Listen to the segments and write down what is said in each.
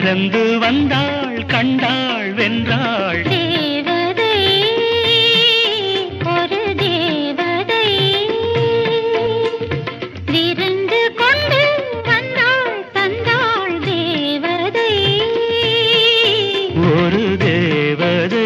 பறந்து வந்தாள் கண்டாள் வென்றாள் தேவதை ஒரு தேவதை விருந்து கொண்டு வந்தாள் தந்தாள் தேவதை ஒரு தேவதை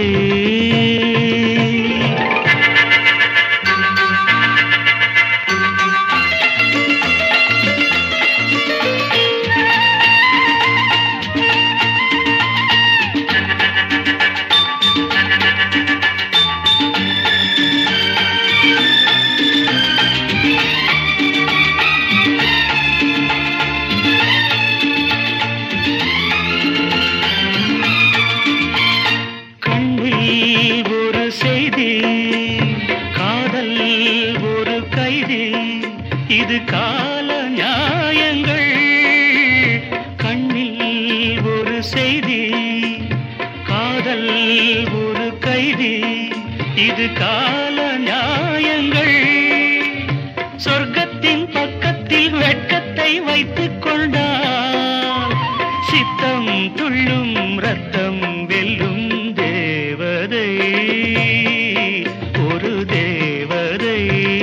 ஒரு செய்தி காதல் ஒரு கைதி இது கால நியாயங்கள் கண்ணில் ஒரு செய்தி காதல் ஒரு கைதி இது கால நியாயங்கள் சொர்க்கத்தின் பக்கத்தில் வெட்கத்தை வைத்துக் கொண்டால் சித்தம் துள்ளும் ரத்தம் வெல்லும் தேவதை ஒரு தேவதை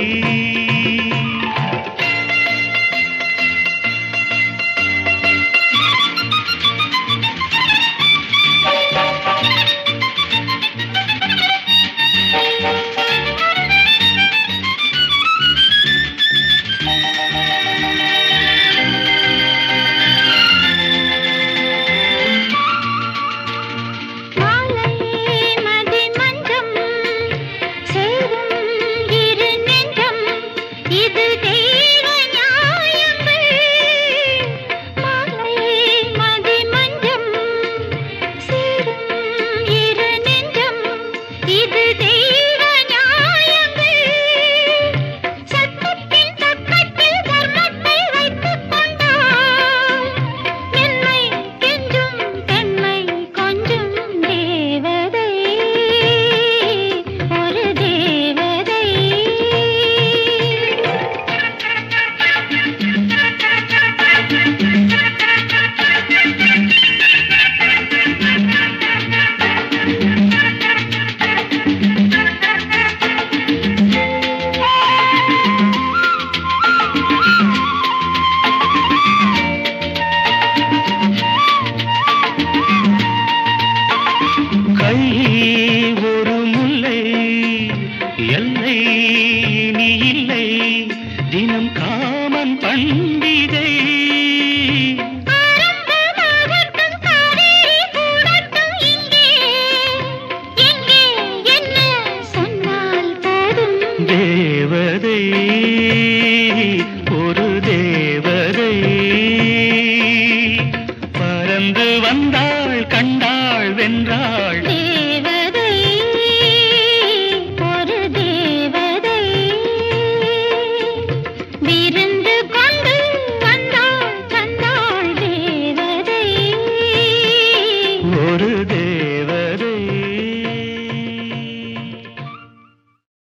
ஒரு முல்லை எல்லை நீ இல்லை தினம் காமன் பண்டிகை தேவதை ஒரு தேவதை பறந்து வந்தாள் கண்டாள் வென்றாள் தேவதை ஒரு தேவதை விருந்து கொண்டு வந்தாள் தந்தாள் தேவதை ஒரு தேவதை